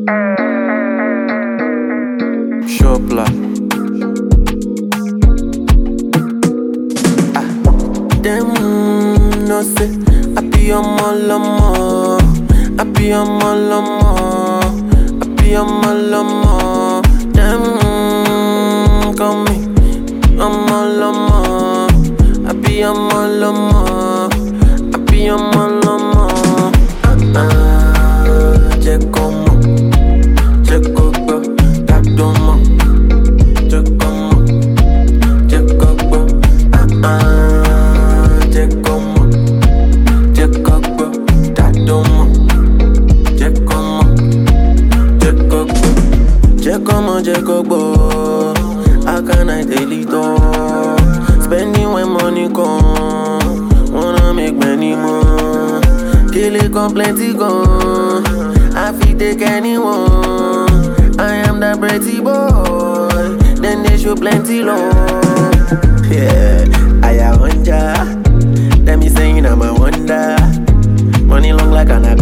Shopla. Them no say I be on my lama. I be on my lama. I be on my lama. Them call me on my lama. I be on my lama. I be on my lama. Check on me. Check up, that don't mo. Check on me. Check up, check on me. Check up, that don't mo. Check on me. Check up, check on me. Check up, how can I tell it all? Spending when money come, wanna make many more. Kill it con plenty gone. I fit take anyone. I am that pretty boy. Then they show plenty love. Yeah, I a wonder. Them me saying I'm a wonder. Money long like an